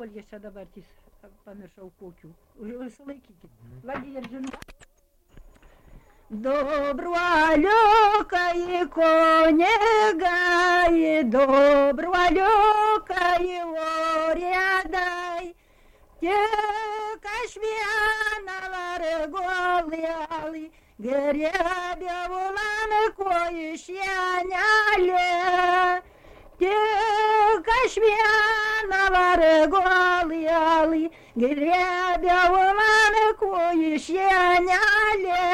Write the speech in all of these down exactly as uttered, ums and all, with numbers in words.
kol jie čia dabar tys, pamiršau kokių. Sulaikykit. Valdija žinau. Добролюкай конегай, добролюкай орядай, Кашмианалар голыяли, гребя уланы коишьяняли. Кашмианалар голыяли, гребя уланы коишьяняли.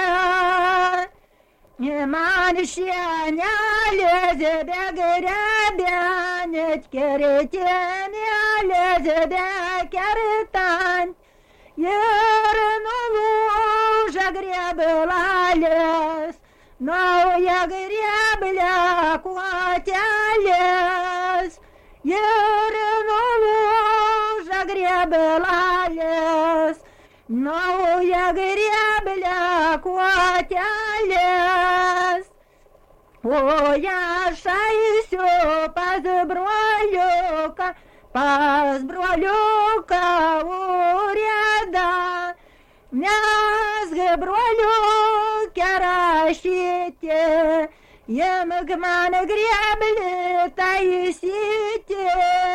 Манишьяняли, зебя гребя, нет керетеняли, зебя керетань. Ернулу уже гребла лес, но я гребля кватя лес. Ернулу уже гребла лес, но я гребля кватя лес. О, я шаюсь по зброю-ка, по зброю-ка уряда. Мяс зброю керашите, емгман гребли таисите.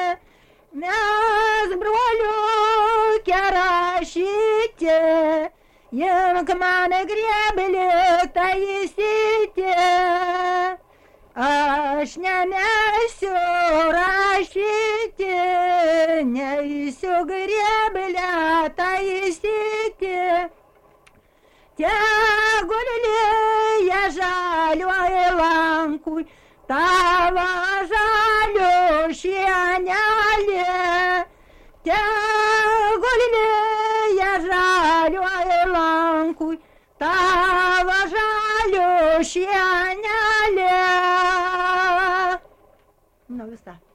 Мяс зброю керашите, емгман гребли таисите. Аш не мясо рашите, не все гребля таисите. Тягуль я жалю ланку, тава жалю щаняли. Тягуль я жалю ланку, тава жалю щаняли. Ну, виста.